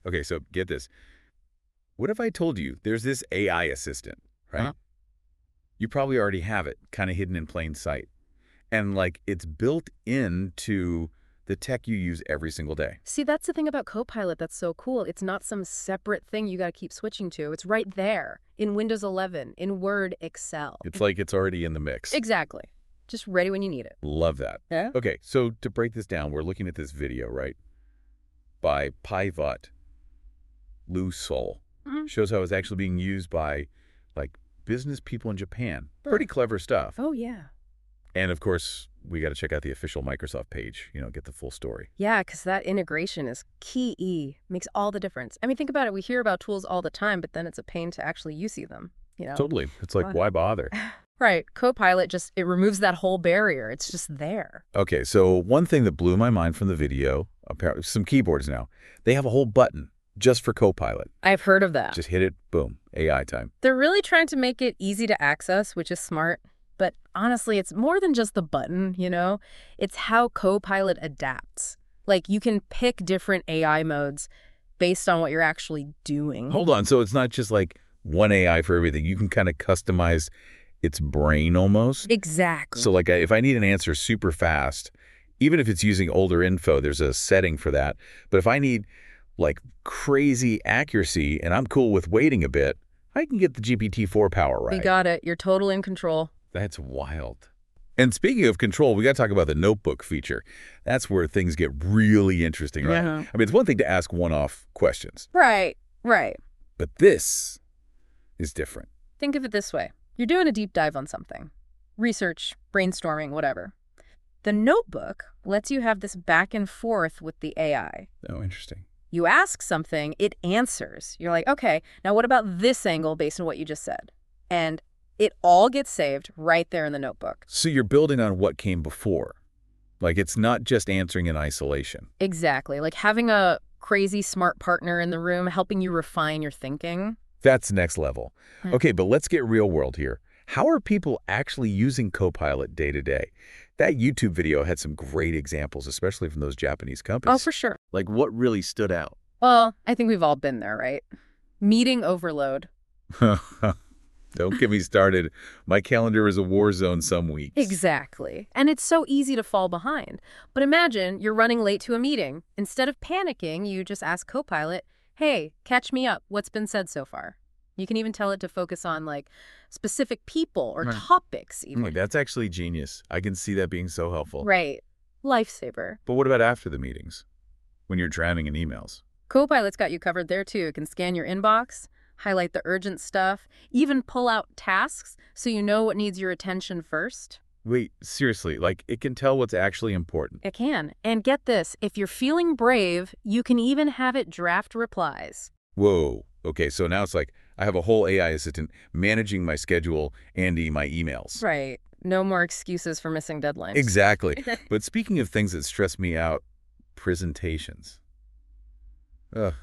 Okay, so get this. What if I told you there's this AI assistant, right? Huh? You probably already have it kind of hidden in plain sight. And like it's built into the tech you use every single day. See, that's the thing about Copilot that's so cool. It's not some separate thing you got to keep switching to. It's right there in Windows 11, in Word, Excel. It's like it's already in the mix. Exactly. Just ready when you need it. Love that. Yeah? Okay, so to break this down, we're looking at this video, right? By Pivot Lu Sol. Mhm. Shows how it's actually being used by like business people in Japan. Sure. Pretty clever stuff. Oh, yeah. And of course, we got to check out the official Microsoft page, get the full story. Yeah, because that integration is key. Makes all the difference. I mean, think about it. We hear about tools all the time, but then it's a pain to actually use them, Totally. It's like, Wow. why bother? Right. Copilot it removes that whole barrier. It's just there. Okay, so one thing that blew my mind from the video, apparently some keyboards now, they have a whole button just for Copilot. I've heard of that. Just hit it, boom, AI time. They're really trying to make it easy to access, which is smart. But honestly, it's more than just the button, It's how Copilot adapts. Like, you can pick different AI modes based on what you're actually doing. Hold on, so it's not just like one AI for everything. You can kind of customize its brain almost. Exactly. So like if I need an answer super fast, even if it's using older info, there's a setting for that. But if I need like crazy accuracy and I'm cool with waiting a bit, I can get the GPT-4 power right. You got it. You're totally in control. That's wild. And speaking of control, we got to talk about the notebook feature. That's where things get really interesting, right? Yeah. I mean, it's one thing to ask one-off questions, Right. but this is different. Think of it this way. You're doing a deep dive on something. Research, brainstorming, whatever. The notebook lets you have this back and forth with the AI. Oh, interesting. You ask something, it answers. You're like, okay, now what about this angle based on what you just said? And it all gets saved right there in the notebook. So you're building on what came before. Like it's not just answering in isolation. Exactly. Like having a crazy smart partner in the room helping you refine your thinking. That's next level. Hmm. Okay, but let's get real world here. How are people actually using Copilot day to day? That YouTube video had some great examples, especially from those Japanese companies. Oh, for sure. Like what really stood out? Well, I think we've all been there, right? Meeting overload. Don't get me started. My calendar is a war zone some weeks. Exactly. And it's so easy to fall behind. But imagine you're running late to a meeting. Instead of panicking, you just ask Copilot, hey, catch me up. What's been said so far? You can even tell it to focus on like specific people or Right. topics even. Like, that's actually genius. I can see that being so helpful. Right. Lifesaver. But what about after the meetings? When you're drowning in emails? Copilot's got you covered there too. It can scan your inbox, highlight the urgent stuff, even pull out tasks so you know what needs your attention first. Wait, seriously, like it can tell what's actually important. It can. And get this, if you're feeling brave, you can even have it draft replies. Whoa. Okay, so now it's like I have a whole AI assistant managing my schedule and my emails. Right. No more excuses for missing deadlines. Exactly. But speaking of things that stress me out, presentations. Ugh.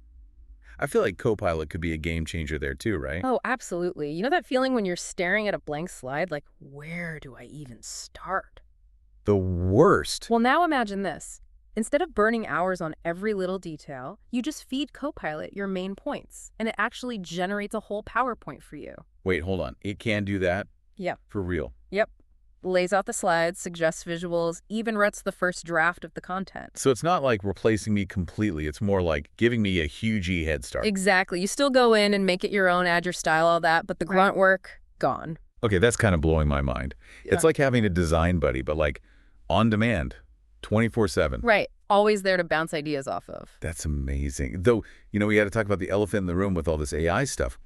I feel like Copilot could be a game changer there too, right? Oh, absolutely. You know that feeling when you're staring at a blank slide? Like, where do I even start? The worst. Well, now imagine this. Instead of burning hours on every little detail, you just feed Copilot your main points, and it actually generates a whole PowerPoint for you. Wait, hold on. It can do that? Yep. For real? Yep. Lays out the slides, suggests visuals, even writes the first draft of the content. So it's not like replacing me completely. It's more like giving me a huge head start. Exactly. You still go in and make it your own, add your style, all that, but the grunt work, gone. Okay, that's kind of blowing my mind. It's like having a design buddy, but like on demand, 24/7. Right. Always there to bounce ideas off of. That's amazing. Though, we got to talk about the elephant in the room with all this AI stuff.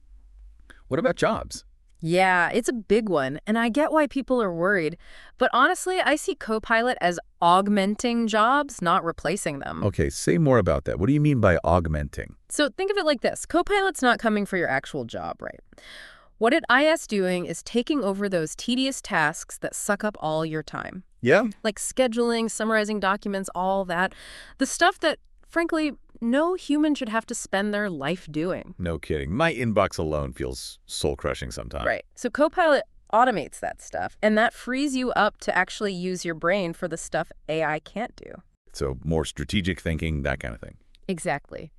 What about jobs? Yeah, it's a big one, and I get why people are worried. But honestly, I see Copilot as augmenting jobs, not replacing them. Okay, say more about that. What do you mean by augmenting? So think of it like this. Copilot's not coming for your actual job, right? What IS doing is taking over those tedious tasks that suck up all your time. Yeah? Like scheduling, summarizing documents, all that. The stuff that, frankly, no human should have to spend their life doing. No kidding. My inbox alone feels soul-crushing sometimes. Right. So Copilot automates that stuff, and that frees you up to actually use your brain for the stuff AI can't do. So more strategic thinking, that kind of thing. Exactly.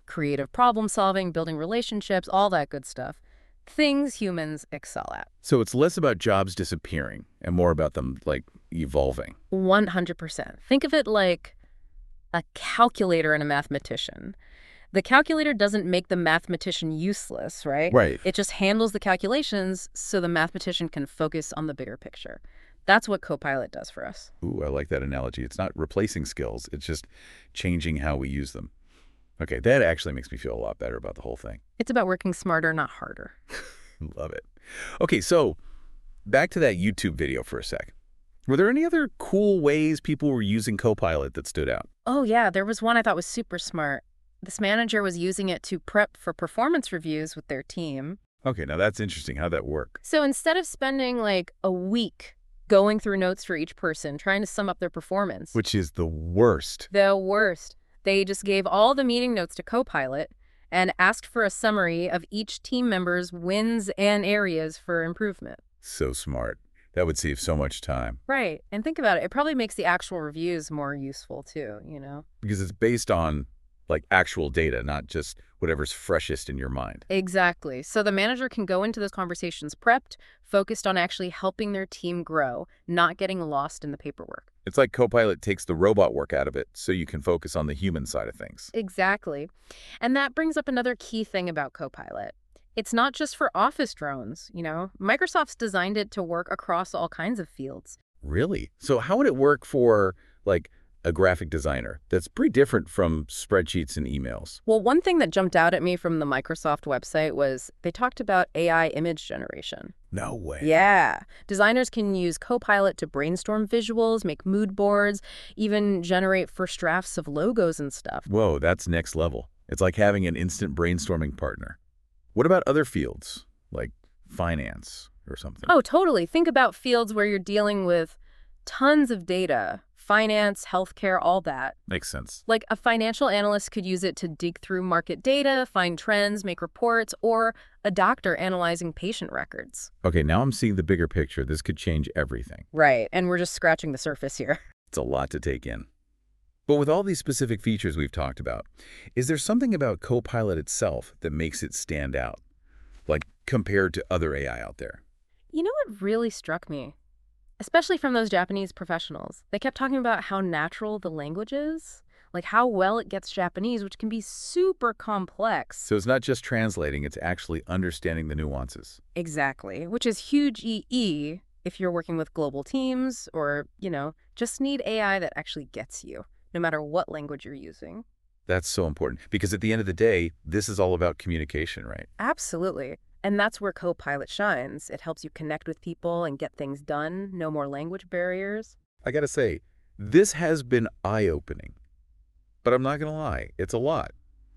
creative problem solving, building relationships, all that good stuff. Things humans excel at. So it's less about jobs disappearing and more about them, like, evolving. 100%. Think of it like a calculator and a mathematician. The calculator doesn't make the mathematician useless, right? Right. It just handles the calculations so the mathematician can focus on the bigger picture. That's what Copilot does for us. Ooh, I like that analogy. It's not replacing skills. It's just changing how we use them. Okay, that actually makes me feel a lot better about the whole thing. It's about working smarter, not harder. Love it. Okay, so back to that YouTube video for a sec. Were there any other cool ways people were using Copilot that stood out? Oh, yeah, there was one I thought was super smart. This manager was using it to prep for performance reviews with their team. Okay, now that's interesting. How'd that work? So instead of spending like a week going through notes for each person, trying to sum up their performance. Which is the worst. The worst. They just gave all the meeting notes to Copilot and asked for a summary of each team member's wins and areas for improvement. So smart. That would save so much time. Right. And think about it. It probably makes the actual reviews more useful too, you know? Because it's based on, like, actual data, not just whatever's freshest in your mind. Exactly. So the manager can go into those conversations prepped, focused on actually helping their team grow, not getting lost in the paperwork. It's like Copilot takes the robot work out of it so you can focus on the human side of things. Exactly. And that brings up another key thing about Copilot. It's not just for office drones, you know? Microsoft's designed it to work across all kinds of fields. Really? So how would it work for, like, a graphic designer? That's pretty different from spreadsheets and emails. Well, one thing that jumped out at me from the Microsoft website was they talked about AI image generation. No way. Yeah. Designers can use Copilot to brainstorm visuals, make mood boards, even generate first drafts of logos and stuff. Whoa, that's next level. It's like having an instant brainstorming partner. What about other fields, like finance or something? Oh, totally. Think about fields where you're dealing with tons of data. Finance, healthcare, all that. Makes sense. Like a financial analyst could use it to dig through market data, find trends, make reports, or a doctor analyzing patient records. Okay, now I'm seeing the bigger picture. This could change everything. Right, and we're just scratching the surface here. It's a lot to take in. But with all these specific features we've talked about, is there something about Copilot itself that makes it stand out? Like, compared to other AI out there? You know what really struck me? Especially from those Japanese professionals. They kept talking about how natural the language is, like how well it gets Japanese, which can be super complex. So it's not just translating, it's actually understanding the nuances. Exactly, which is huge EE if you're working with global teams or, you know, just need AI that actually gets you, no matter what language you're using. That's so important because at the end of the day, this is all about communication, right? Absolutely. And that's where Copilot shines. It helps you connect with people and get things done. No more language barriers. I gotta say, this has been eye-opening. But I'm not gonna lie, it's a lot.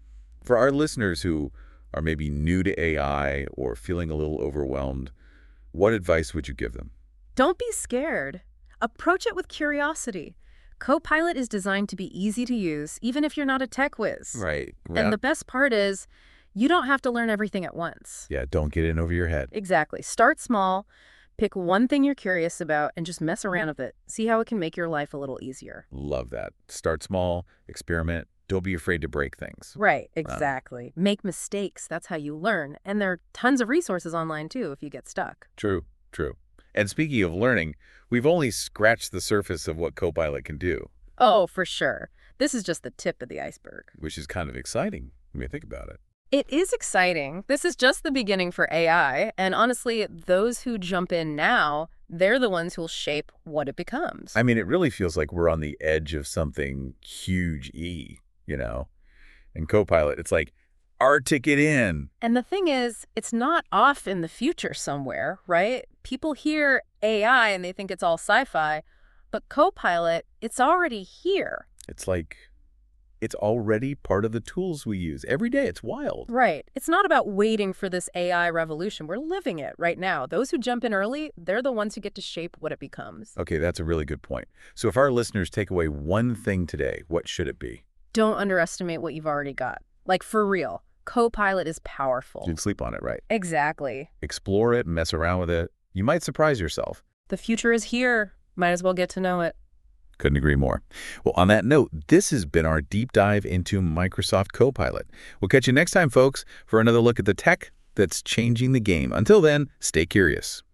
For our listeners who are maybe new to AI or feeling a little overwhelmed, what advice would you give them? Don't be scared. Approach it with curiosity. Copilot is designed to be easy to use, even if you're not a tech whiz. Right. And the best part is, you don't have to learn everything at once. Yeah, don't get in over your head. Exactly. Start small, pick one thing you're curious about, and just mess around with it. See how it can make your life a little easier. Love that. Start small, experiment. Don't be afraid to break things. Right, exactly. Make mistakes. That's how you learn. And there are tons of resources online, too, if you get stuck. True, true. And speaking of learning, we've only scratched the surface of what Copilot can do. Oh, for sure. This is just the tip of the iceberg. Which is kind of exciting when you think about it. It is exciting. This is just the beginning for AI. And honestly, those who jump in now, they're the ones who'll shape what it becomes. I mean, it really feels like we're on the edge of something huge E, you know? And Copilot, it's like, our ticket in. And the thing is, it's not off in the future somewhere, right? People hear AI and they think it's all sci-fi, but Copilot, it's already here. It's like, it's already part of the tools we use every day. It's wild. Right. It's not about waiting for this AI revolution. We're living it right now. Those who jump in early, they're the ones who get to shape what it becomes. Okay, that's a really good point. So if our listeners take away one thing today, what should it be? Don't underestimate what you've already got. Like, for real, Copilot is powerful. You'd sleep on it, right? Exactly. Explore it, mess around with it. You might surprise yourself. The future is here. Might as well get to know it. Couldn't agree more. Well, on that note, this has been our deep dive into Microsoft Copilot. We'll catch you next time, folks, for another look at the tech that's changing the game. Until then, stay curious.